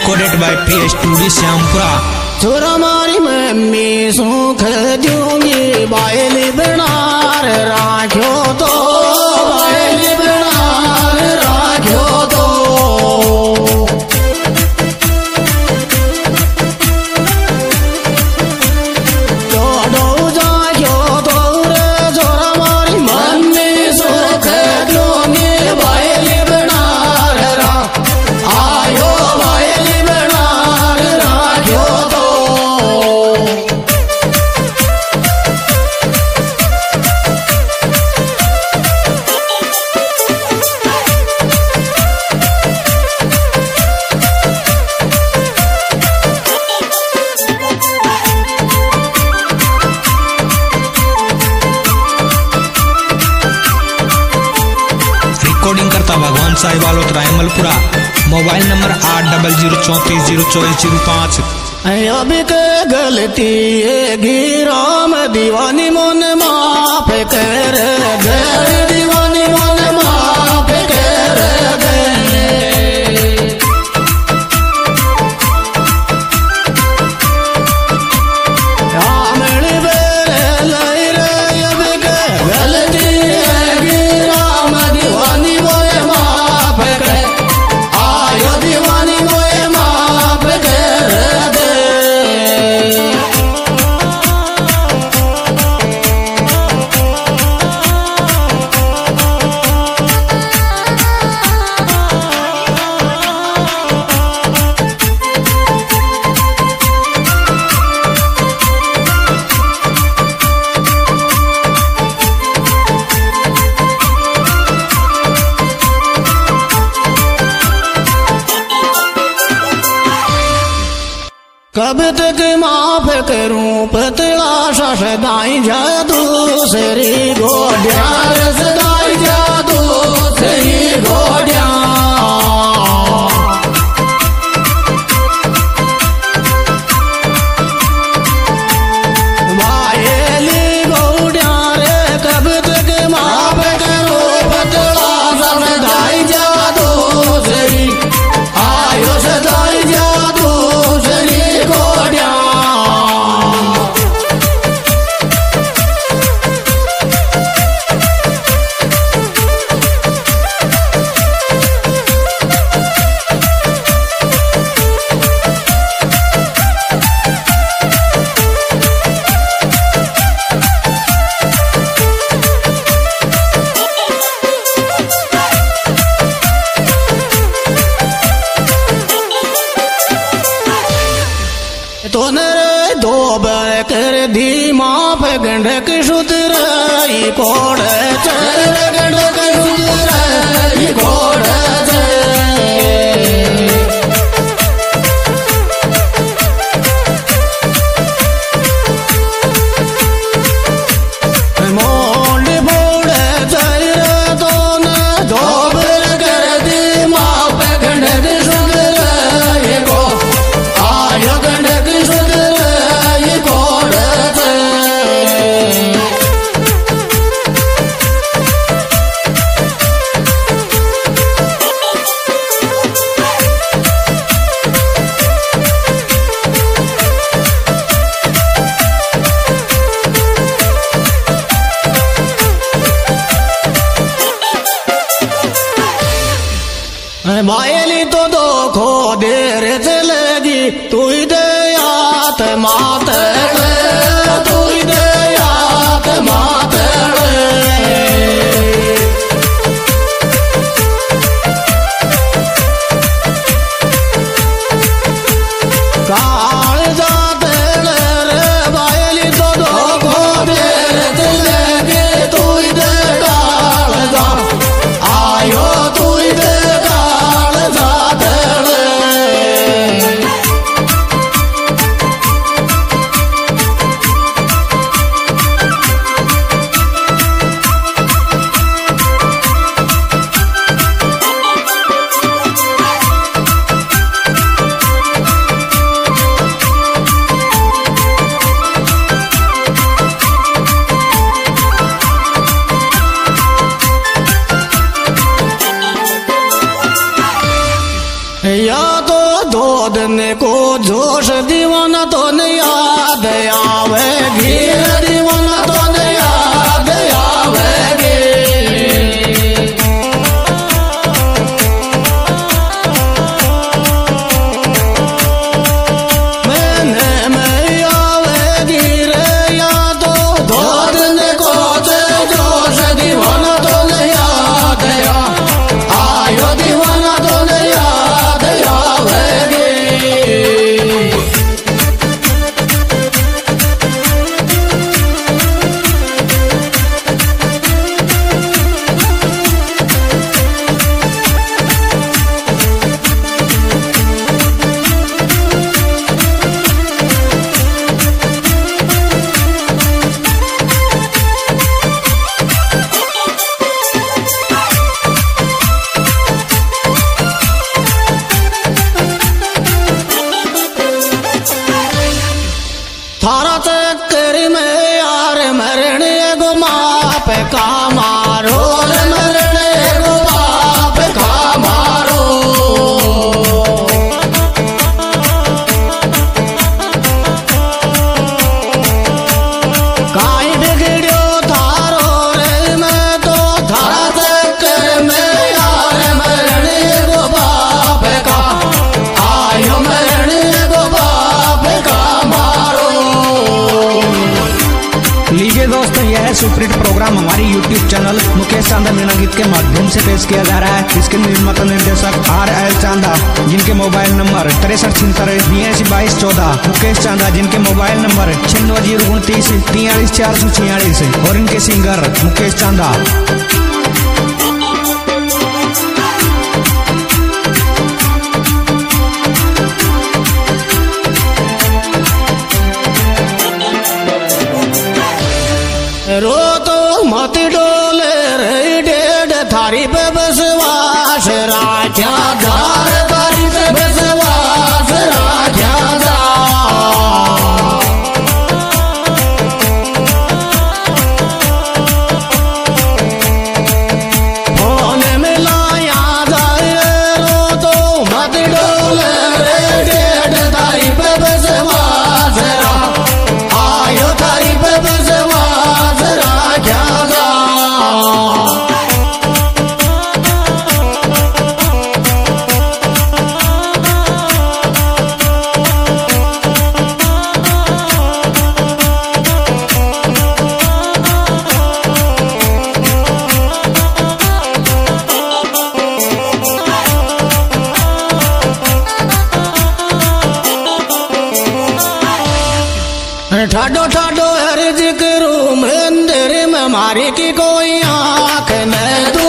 recorded by P Studio Syampura। छोरा मारी mummy सुख दूंगी बायली बनार राख्यो तो बायली बनार राख्यो तो जोड़ो जाख्यो तो रे छोरा मारी मम्मी सुख दूंगी बायली बनार आयो बायली बनार राख्यो तो रिकॉर्डिंग करता भगवान साहिब वालोत रायमलपुरा। Mobile number 8034342405। अभी के गलती गिराम दीवानी मन माफ कर दे दीवानी मन माफ कर दे रामणी बेर लई रे अभी के गलती गिराम दीवानी मोए माफ कर आयो दीवानी मोए माफ कर दे कब तक माफ करूं पतला सदाई जादू सरी गोड्या सदाई जादू सरी गोड्या वायली गोड्या रे कब तक माफ करूं पतला सदाई जादू सरी आयो सदाई जादू सरी गोड्या तो नरे दो बर कर दी माफ गंडक शुद्र कोड़ चल गंडक शुद्र कोड़ मोंड बोड़ चल तो न दो बर कर दी माफ गंडक शुद्र को आयो गंडक ने को जोश दीवाना तो न याद आवेगी दीवाना तो न याद आवेगी मैंने में आवेगी रे याद दो दिन को जोश दीवाना तो न याद आयो दीवाना तो न याद आवेगी थारा चक्कर में यार मरने गो माप का मारो रे मरने गो बाप का मारो काई बिगड़ो थारो रे मैं तो थारा चक्कर में यार मरने गो बाप का आयो मरने गो बाप का मारो। लीजिए दोस्तों, यह है सुपरहिट प्रोग्राम हमारी YouTube चैनल मुकेश चांदा मीणा गीत के माध्यम से पेश किया जा रहा है। इसके निर्माता निर्देशक RL चांदा, जिनके मोबाइल नंबर 6376822214, मुकेश चांदा, जिनके मोबाइल नंबर 9629343446 और इनके सिंगर मुकेश चांदा। रो तो मत डोले रे डेढ़ थारी पे बसवास राजा दार थारी पे बसवास राजा दा फोन मिलाया जाए रो तो मत डोले रे डेढ़ थारी पे बसवास आयो थारी पे बसवास राजा दा ठाडो ठाडो हर जिक्रू मंदिर में मारी की कोई आंख नहीं